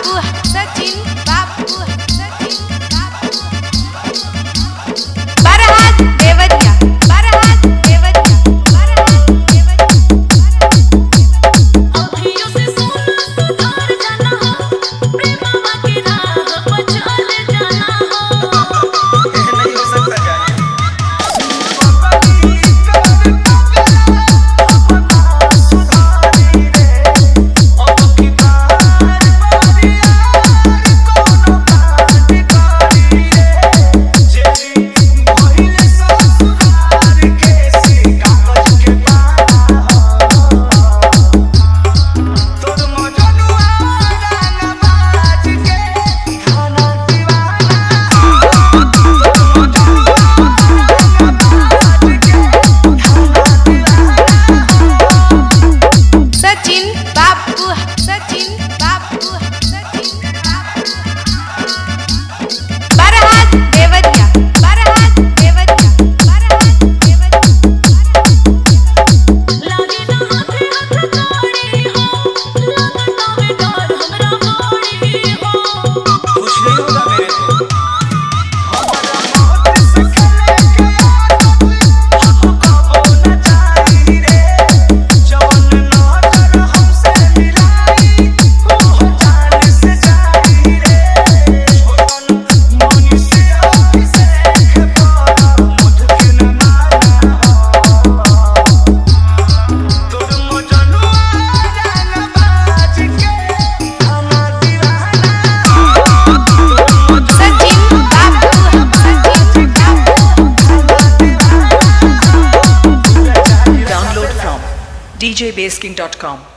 बाबू सचिन बाबू सचिन बाबू बरहात देवरिया बरहात देवरिया बरहात देवरिया अखियों से सोना सुधार जाना हो प्रेमवा की राह पर चल जाना हो नहीं हो सकता जाने सचिन बाबू सचिन बाबू सचिन बाबू बरहात देवरिया बरहात देवरिया बरहात देवरिया लागे ना हाथे हाथ जोड़ी हो लगता है डर हमरा मोड़ी हो कुछ नहीं होगा मेरे को सचिन बाबू सचिन बाबू Download from djbasking.com.